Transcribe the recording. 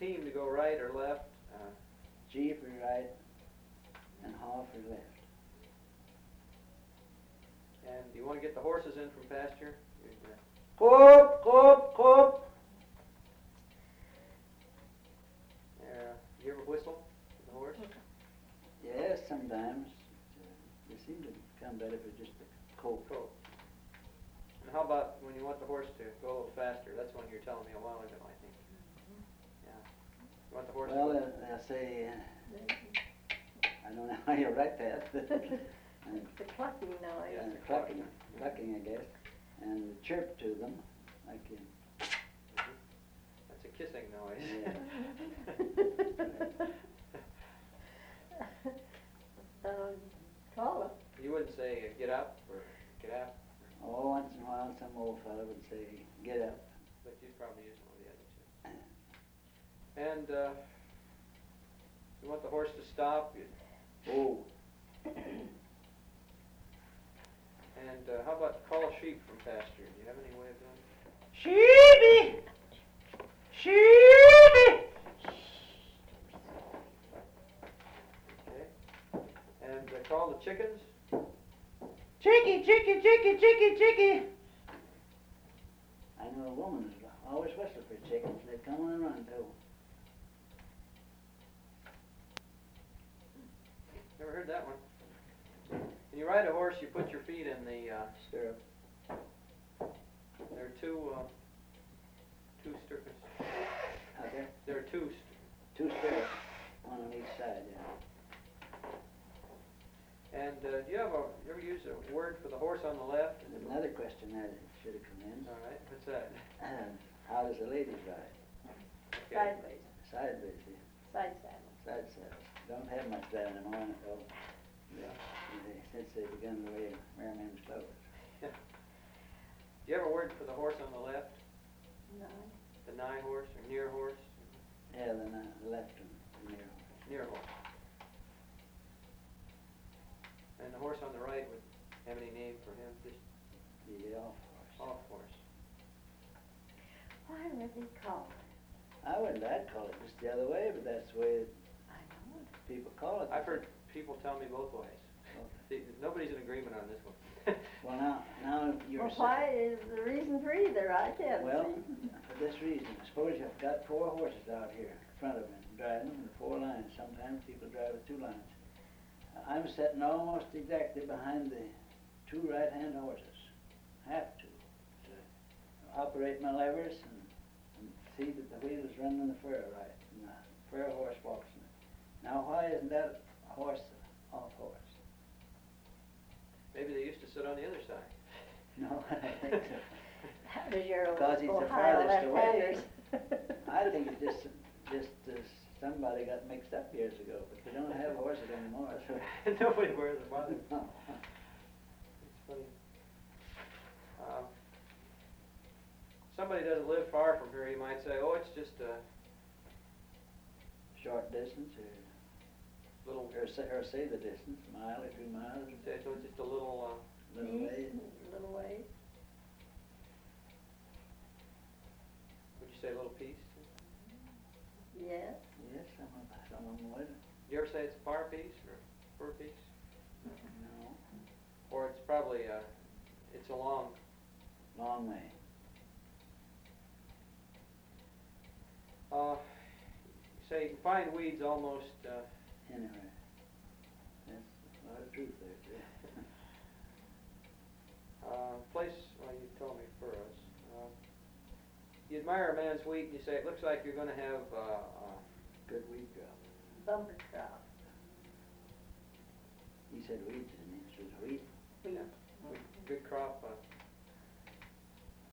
team to go right or left? G for right and H for left. And do you want to get the horses in from pasture? Coop, coop, coop. You ever whistle with the horse? Yes, sometimes. They seem to come better for just a coop. Cool. And how about when you want the horse to go a little faster? That's one you were telling me a while ago, I think. Yeah. You want the horse Well, to go? they'll say, I don't know how you write that. The clucking noise. And clucking, I guess. And chirp to them, like you. That's a kissing noise. Yeah. Call it. You wouldn't say get up or get up, Oh, once in a while, some old fella would say, get up. but you'd probably use one of the other two. And you want the horse to stop. Oh, And how about call a sheep from pasture? Do you have any way of doing that? sheepy! Sheepy! Okay. And call the chickens. Chicky, chicky, chicky, chicky, chicky! I know a woman who's always whistling for chickens. They come on and run, too. Never heard that one. When you ride a horse, you put your feet in the Stirrup. there are two stirrups. Out there? There are two. Two stirrups, one on each side, yeah. And do you ever use a word for the horse on the left? There's another question that should have come in. All right. What's that? How does the ladies ride? Okay. Sideways. Sideways, yeah. Side saddle. Side saddle. Don't have much that in the morning, though. Yeah. Since they begun to wear men's clothes. Do you have a word for the horse on the left? No. The nigh horse or near horse? Yeah, the left and near. Near horse. And the horse on the right would have any name for him? Just The off horse. off horse. Why would they call it? I'd call it just the other way, but that's the way I know it. people call it. I've heard people tell me both ways. See, nobody's in agreement on this one. Well, now you're Well, why is the reason for either? I can't Well, see. for this reason. Suppose you've got 4 horses out here in front of me, driving them in 4 lines. Sometimes people drive with 2 lines. I'm sitting almost exactly behind the 2 right-hand horses. Have to operate my levers and see that the wheel is running the fur right, and the fur horse walks in it. Now, why isn't that a horse off horse? Maybe they used to sit on the other side. No, I don't think so. How does your Because he's the Ohio farthest away. left-handers? I think it just somebody got mixed up years ago, but we don't have horses anymore. So. Nobody wears a mother. No. It's funny. Somebody doesn't live far from here, you might say, oh, it's just a Short distance, little, or say the distance, a mile or 2 miles, say, so it's just a little, little ways. Little ways. would you say a little piece? Yes. Yes, some of them would. You ever say it's a par piece or fur piece? No, Or it's probably it's a long. long way. You say you can find weeds almost. Anyway, that's a lot of truth there, too. Place. Well, you told me furrows. You admire a man's wheat, and you say it looks like you're going to have. Good wheat crop. Bumper crop. He said wheat, didn't he? It was wheat. Wheat. Good crop.